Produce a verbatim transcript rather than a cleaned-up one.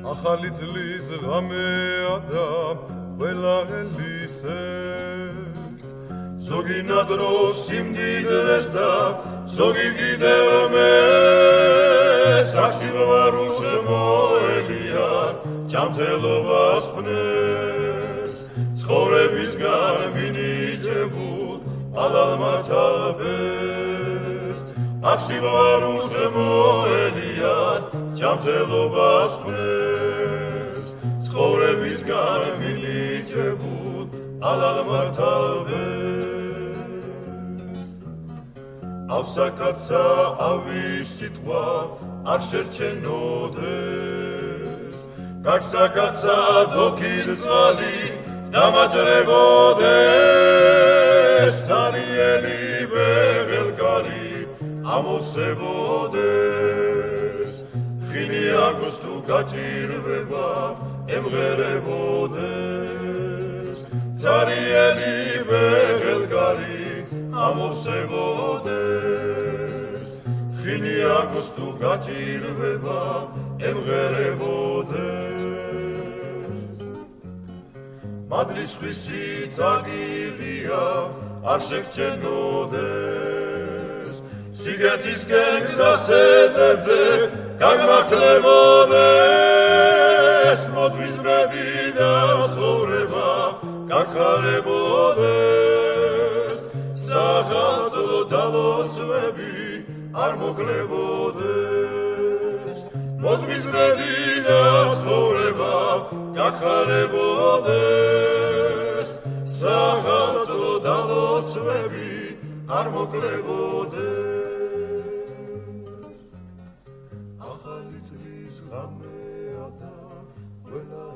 ახალი წლის ღამეა და ყველა ელისერთ ზოგი ნადროს სიმდიდრეს და ზოგი კიდევ მეც საქსივარუს მოელიან ჯანმრთელობას ფნეს ცხოვრებისგან მინიჭებულ ალალმართავებს საქსივარუს მოელიან ჯანმრთელობას ფნეს ცხოვრებისგან მინიჭებულ ალალმართავებს ავსაკაცა ავისიტყვა არ შერჩენოდეს გაგსაკაცა გოქილ წყალი დამაჭრებოდეს სარიელი ბეღელკარი ამოვსებოდეს ხილი აქვს თუ გაჭირვება ემღერებოდეს სარიელი ბეღელკარი ამოვსებოდეს ხილი აქვს თუ გაჭირვება ემღერებოდეს მადლის ხვისი წაგიღია არ შეგჩენოდეს სიგეთის გასეთებდე გაგმართლებოდეს მოძვის მედიდა ცხოვრება გახარებოდეს სახალხო დალოცვები არ მოკლებოდეს მოძვის მედიდა ცხოვრება გახარებოდეს სახალხო დალოცვები არ მოკლებოდეს ახალი წლის ღამეა და ყველა